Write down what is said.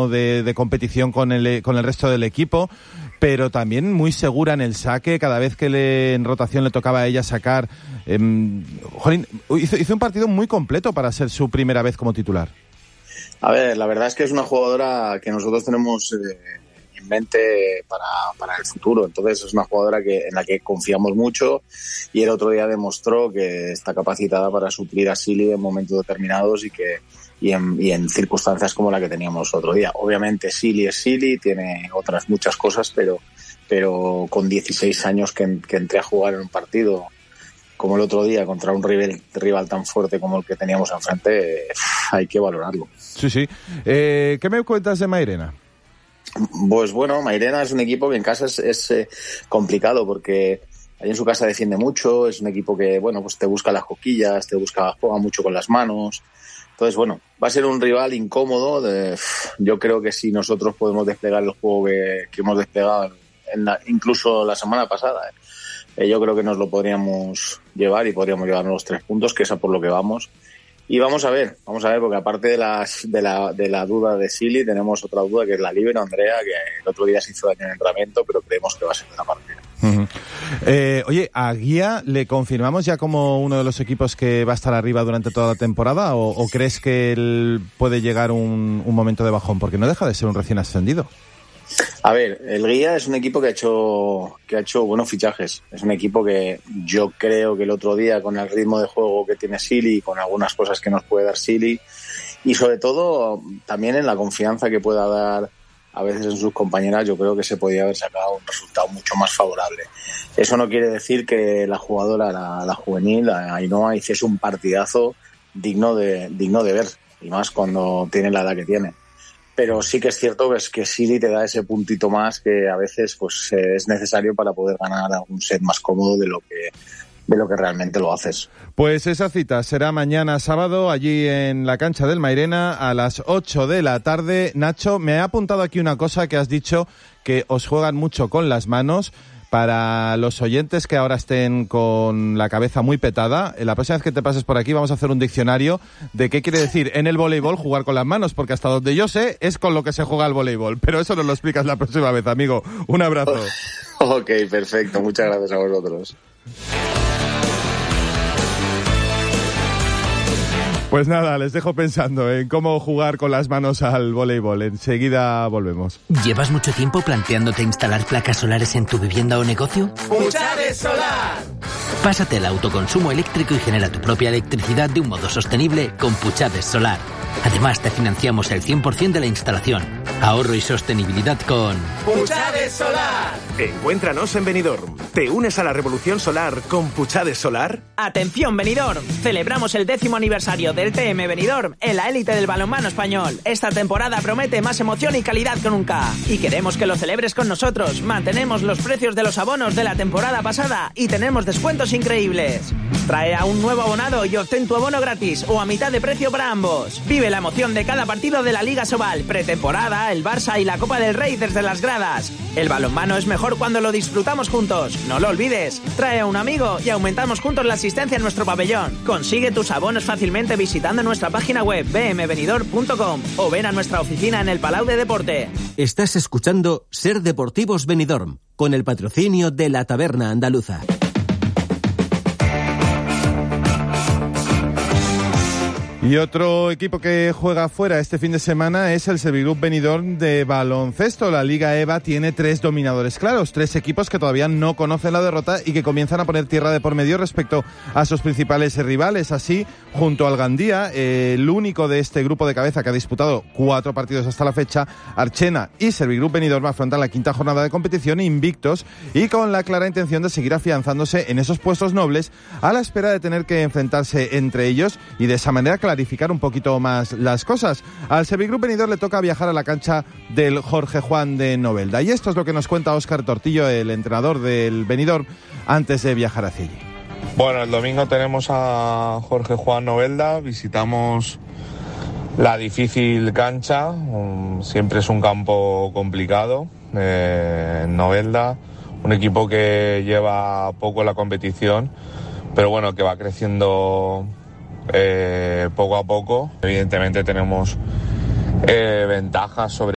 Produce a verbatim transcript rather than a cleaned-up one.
ritmo de, de competición con el, con el resto del equipo, pero también muy segura en el saque. Cada vez que le, en rotación le tocaba a ella sacar, eh, jolín, hizo, hizo un partido muy completo para ser su primera vez como titular. A ver, la verdad es que es una jugadora que nosotros tenemos eh, en mente para, para el futuro. Entonces es una jugadora que en la que confiamos mucho, y el otro día demostró que está capacitada para suplir a Silly en momentos determinados y que y en, y en circunstancias como la que teníamos otro día. Obviamente Silly es Silly, tiene otras muchas cosas, pero, pero con dieciséis años que, que entré a jugar en un partido como el otro día contra un rival, rival tan fuerte como el que teníamos enfrente, hay que valorarlo. Sí, sí. Eh, ¿Qué me cuentas de Mairena? Pues bueno, Mairena es un equipo que en casa es, es eh, complicado, porque ahí en su casa defiende mucho, es un equipo que, bueno, pues te busca las coquillas, te busca, juega mucho con las manos. Entonces, bueno, va a ser un rival incómodo. De, yo creo que si nosotros podemos desplegar el juego que, que hemos desplegado en la, incluso la semana pasada, eh, yo creo que nos lo podríamos llevar y podríamos llevarnos los tres puntos, que es a por lo que vamos. Y vamos a ver, vamos a ver, porque aparte de, las, de, la, de la duda de Silly, tenemos otra duda que es la libre, Andrea, que el otro día se hizo daño en el entrenamiento, pero creemos que va a ser una partida. Uh-huh. Eh, oye, ¿a Guía le confirmamos ya como uno de los equipos que va a estar arriba durante toda la temporada, o, o crees que él puede llegar un, un momento de bajón? Porque no deja de ser un recién ascendido. A ver, el Guía es un equipo que ha hecho que ha hecho buenos fichajes. Es un equipo que yo creo que el otro día, con el ritmo de juego que tiene Silly, con algunas cosas que nos puede dar Silly, y sobre todo también en la confianza que pueda dar a veces en sus compañeras, yo creo que se podía haber sacado un resultado mucho más favorable. Eso no quiere decir que la jugadora, la, la juvenil, la Ainhoa, hiciese un partidazo digno de digno de ver, y más cuando tiene la edad que tiene. Pero sí que es cierto que es que Silly te da ese puntito más que a veces pues es necesario para poder ganar un set más cómodo de lo que de lo que realmente lo haces. Pues esa cita será mañana sábado, allí en la cancha del Mairena, a las ocho de la tarde. Nacho, me ha apuntado aquí una cosa que has dicho, que os juegan mucho con las manos. Para los oyentes que ahora estén con la cabeza muy petada, la próxima vez que te pases por aquí vamos a hacer un diccionario de qué quiere decir en el voleibol jugar con las manos, porque hasta donde yo sé es con lo que se juega el voleibol. Pero eso nos lo explicas la próxima vez, amigo. Un abrazo. Ok, perfecto. Muchas gracias a vosotros. Pues nada, les dejo pensando en cómo jugar con las manos al voleibol. Enseguida volvemos. ¿Llevas mucho tiempo planteándote instalar placas solares en tu vivienda o negocio? ¡Puchades Solar! Pásate al autoconsumo eléctrico y genera tu propia electricidad de un modo sostenible con Puchades Solar. Además, te financiamos el cien por ciento de la instalación. Ahorro y sostenibilidad con ¡Puchades Solar! Encuéntranos en Benidorm. ¿Te unes a la revolución solar con Puchades Solar? ¡Atención, Benidorm! Celebramos el décimo aniversario del T M Benidorm en la élite del balonmano español. Esta temporada promete más emoción y calidad que nunca. Y queremos que lo celebres con nosotros. Mantenemos los precios de los abonos de la temporada pasada y tenemos descuentos increíbles. Trae a un nuevo abonado y obtén tu abono gratis o a mitad de precio para ambos. Vive la emoción de cada partido de la Liga Sobal, pretemporada, el Barça y la Copa del Rey desde las gradas. El balonmano es mejor cuando lo disfrutamos juntos. No lo olvides. Trae a un amigo y aumentamos juntos la asistencia en nuestro pabellón. Consigue tus abonos fácilmente visitando nuestra página web b m benidorm punto com o ven a nuestra oficina en el Palau de Deporte. Estás escuchando Ser Deportivos Benidorm, con el patrocinio de la Taberna Andaluza. Y otro equipo que juega fuera este fin de semana es el Servigroup Benidorm de baloncesto. La Liga E V A tiene tres dominadores claros, tres equipos que todavía no conocen la derrota y que comienzan a poner tierra de por medio respecto a sus principales rivales. Así, junto al Gandía, eh, el único de este grupo de cabeza que ha disputado cuatro partidos hasta la fecha, Archena y Servigroup Benidorm afrontan la quinta jornada de competición invictos y con la clara intención de seguir afianzándose en esos puestos nobles a la espera de tener que enfrentarse entre ellos y de esa manera clarificar un poquito más las cosas. Al Servigroup Benidorm le toca viajar a la cancha del Jorge Juan de Novelda. Y esto es lo que nos cuenta Óscar Tortillo, el entrenador del Benidorm, antes de viajar hacia allí. Bueno, el domingo tenemos a Jorge Juan Novelda, visitamos la difícil cancha, um, siempre es un campo complicado, eh, Novelda, un equipo que lleva poco en la competición, pero bueno, que va creciendo Eh, poco a poco. Evidentemente tenemos eh, ventajas sobre